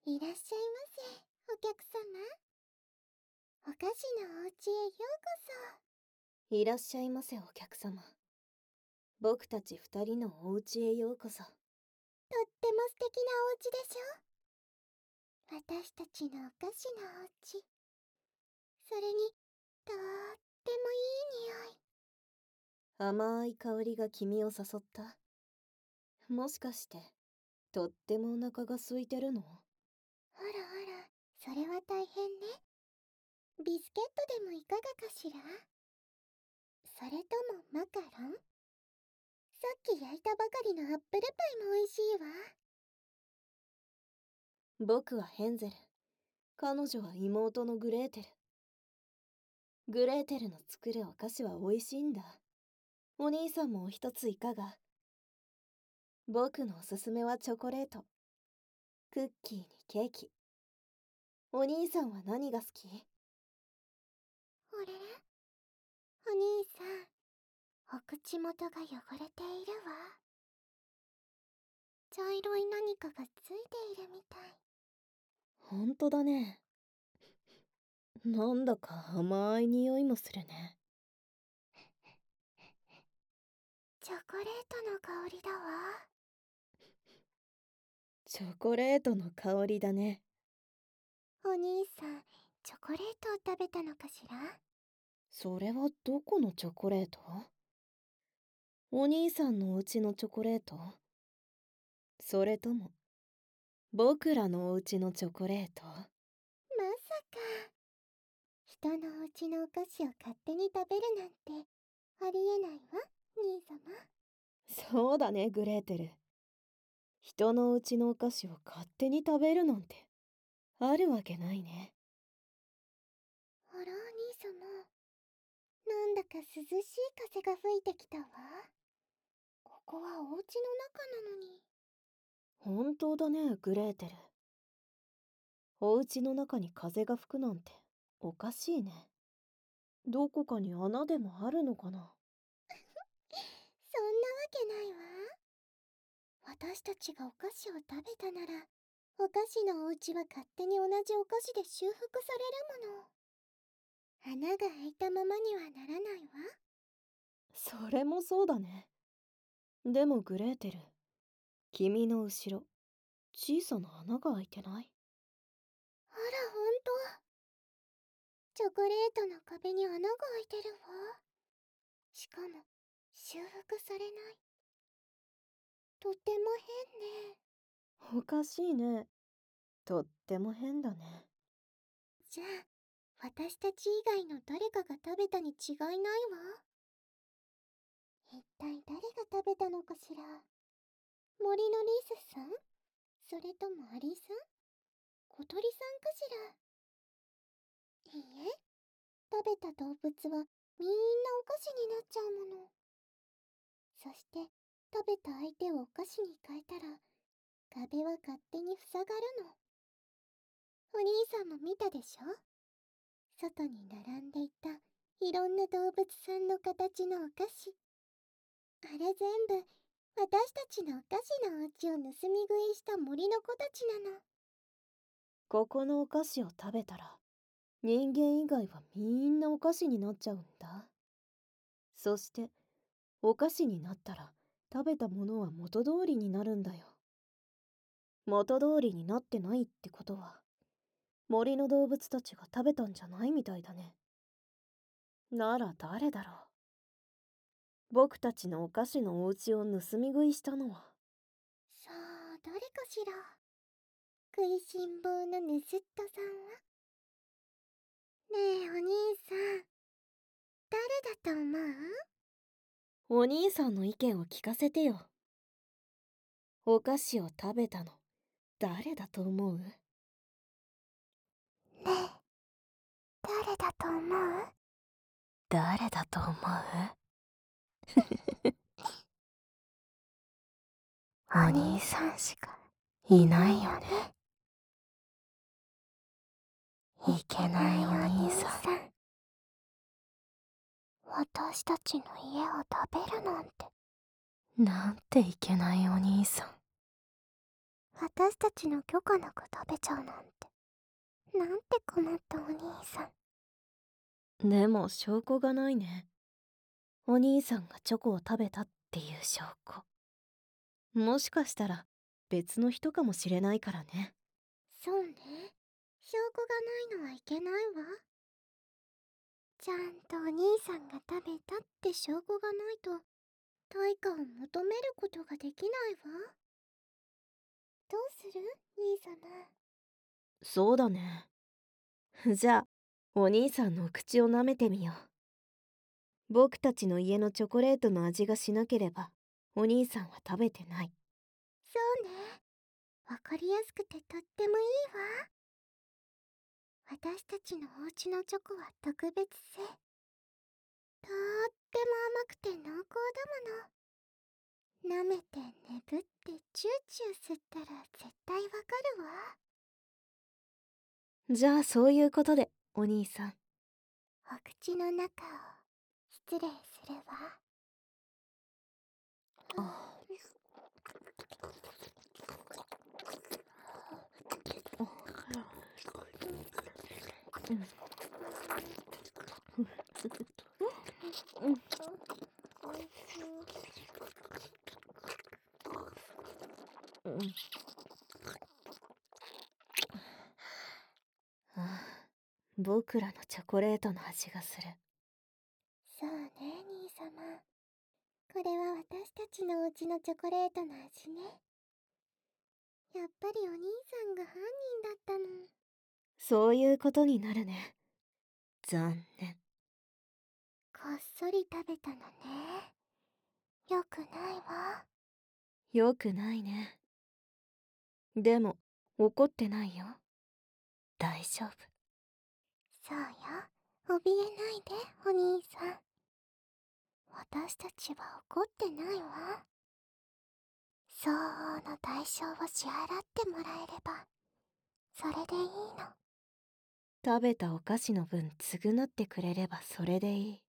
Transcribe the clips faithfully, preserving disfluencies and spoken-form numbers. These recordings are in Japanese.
いらっしゃいませ、お客様。お菓子のお家へようこいらっしゃいませお客様。僕たち二人のお家へようこそ。 そ。とっても素敵なお家でしょ。私たちのお菓子のお家。それに、とってもいい匂い。 甘い香りが君を誘った。もしかして、とってもお腹が空いてるの？ あらあら、それは大変ね。ビスケットでもいかがかしら？それともマカロン？さっき焼いたばかりのアップルパイも美味しいわ。 僕はヘンゼル。彼女は妹のグレーテル。グレーテルの作るお菓子は美味しいんだ。お兄さんも一ついかが？僕のおすすめはチョコレート。クッキーにケーキ。お兄さんは何が好き？ あれ？お兄さん、お口元が汚れているわ。茶色い何かがついているみたい。 ほんとだね。なんだか甘い匂いもするね。 チョコレートの香りだわ。 チョコレートの香りだね。 お兄さん、チョコレートを食べたのかしら？ それはどこのチョコレート？お兄さんのお家のチョコレート？それとも僕らのお家のチョコレート？ まさか。人のお家のお菓子を勝手に食べるなんてありえないわ、兄様。 そうだね、グレーテル。人のお家のお菓子を勝手に食べるなんてあるわけないね。 あら、兄様。なんだか涼しい風が吹いてきたわ。ここはお家の中なのに。 本当だね、グレーテル。お家の中に風が吹くなんておかしいね。どこかに穴でもあるのかな？ そんなわけないわ。私たちがお菓子を食べたなら、お菓子のお家は勝手に同じお菓子で修復されるもの。穴が開いたままにはならないわ。 それもそうだね。でもグレーテル、君の後ろ、小さな穴が開いてない？ あら、ほんと。チョコレートの壁に穴が開いてるわ。しかも、修復されない。とっても変ね。 おかしいね。とっても変だね。 じゃあ、私たち以外の誰かが食べたに違いないわ。一体誰が食べたのかしら。森のリスさん？それともアリさん？小鳥さんかしら。いいえ、食べた動物はみんなお菓子になっちゃうもの。そして食べた相手をお菓子に変えたら壁は勝手に塞がるの。お兄さんも見たでしょ？外に並んでいたいろんな動物さんの形のお菓子。あれ全部私たちのお菓子のお家を盗み食いした森の子たちなの。 ここのお菓子を食べたら、人間以外はみんなお菓子になっちゃうんだ。そして、お菓子になったら、食べたものは元通りになるんだよ。元通りになってないってことは、森の動物たちが食べたんじゃないみたいだね。なら誰だろう。僕たちのお菓子のお家を盗み食いしたのは。 さあ、誰かしら。食いしん坊のヌスットさんは？ねえ、お兄さん。誰だと思う？ お兄さんの意見を聞かせてよ。お菓子を食べたの、誰だと思う？ ねえ、誰だと思う？ 誰だと思う？ お兄さんしかいないよね。いけないお兄さん。私たちの家を食べるなんて。 なんていけないお兄さん。 私たちの許可なく食べちゃうなんて。なんて困ったお兄さん。でも証拠がないね。お兄さんがチョコを食べたっていう証拠。もしかしたら別の人かもしれないからね。 そうね。証拠がないのはいけないわ。ちゃんとお兄さんが食べたって証拠がないと対価を求めることができないわ。どうする兄様。 そうだね。じゃあお兄さんのお口を舐めてみよう。僕たちの家のチョコレートの味がしなければお兄さんは食べてない。 そうね。わかりやすくてとってもいいわ。私たちのお家のチョコは特別性。とーっても甘くて濃厚だもの。舐めてねぶってチューチュー吸ったら絶対わかるわ。 じゃあそういうことでお兄さん。 お口の中を失礼するわ。 あ僕らのチョコレートの味がする。 そうね、兄様。これは私たちのお家のチョコレートの味ね。やっぱりお兄さんが犯人だったの。 そういうことになるね。残念。 こっそり食べたのね。よくないわ。 よくないね。でも怒ってないよ。大丈夫。 そうよ。怯えないで、お兄さん。私たちは怒ってないわ。相応の代償を支払ってもらえれば、それでいいの。 食べたお菓子の分償ってくれればそれでいい。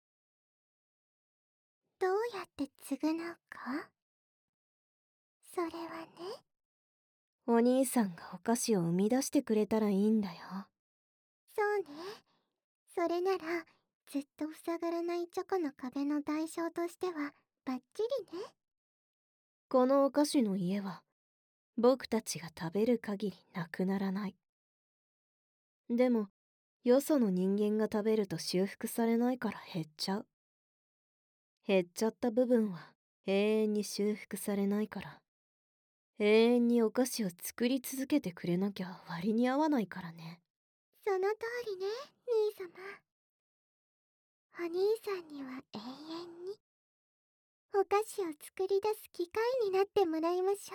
どうやって償うかそれはね。 お兄さんがお菓子を生み出してくれたらいいんだよ。 そうね。それなら、ずっと塞がらないチョコの壁の代償としては、バッチリね。 このお菓子の家は僕たちが食べる限りなくならない。でもよその人間が食べると修復されないから減っちゃう。減っちゃった部分は永遠に修復されないから、永遠にお菓子を作り続けてくれなきゃ割に合わないからね。 その通りね、兄様。お兄さんには永遠にお菓子を作り出す機会になってもらいまし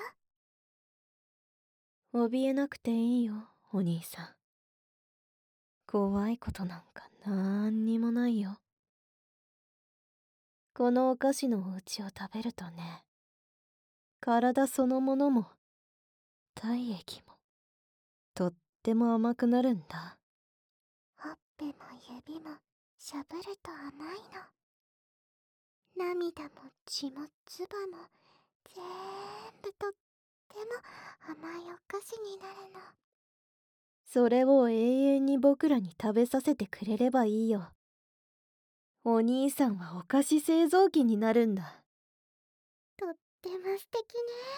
ょう。 怯えなくていいよ、お兄さん。怖いことなんかなんにもないよ。このお菓子のお家を食べるとね、体そのものも体液もとっても甘くなるんだ。 ほっぺも指もしゃぶると甘いの。涙も血も唾もぜーんぶとっても甘いお菓子になるの。 それを永遠に僕らに食べさせてくれればいいよ。お兄さんはお菓子製造機になるんだ。 とっても素敵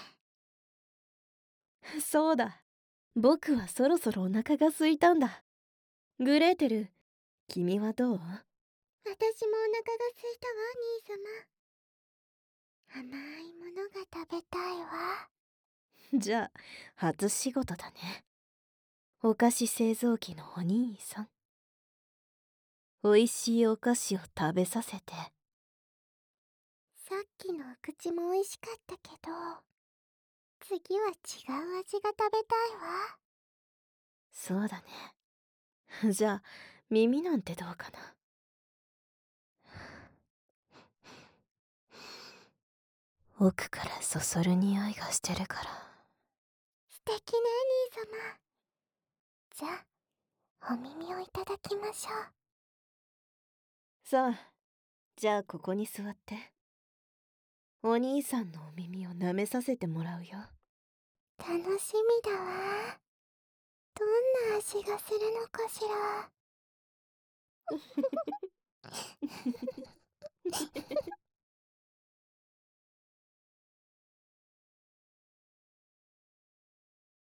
ね。 そうだ。僕はそろそろお腹が空いたんだ。グレーテル、君はどう？ 私もお腹が空いたわ、兄様。甘いものが食べたいわ。 じゃあ、初仕事だね。お菓子製造機のお兄さん。おいしいお菓子を食べさせて。 さっきのお口も美味しかったけど、次は違う味が食べたいわ。 そうだね。じゃあ、耳なんてどうかな。奥からそそる匂いがしてるから。 素敵ね、兄様。じゃあ、お耳をいただきましょう。 さあ、じゃあここに座って。お兄さんのお耳を舐めさせてもらうよ。 楽しみだわ。どんな味がするのかしら。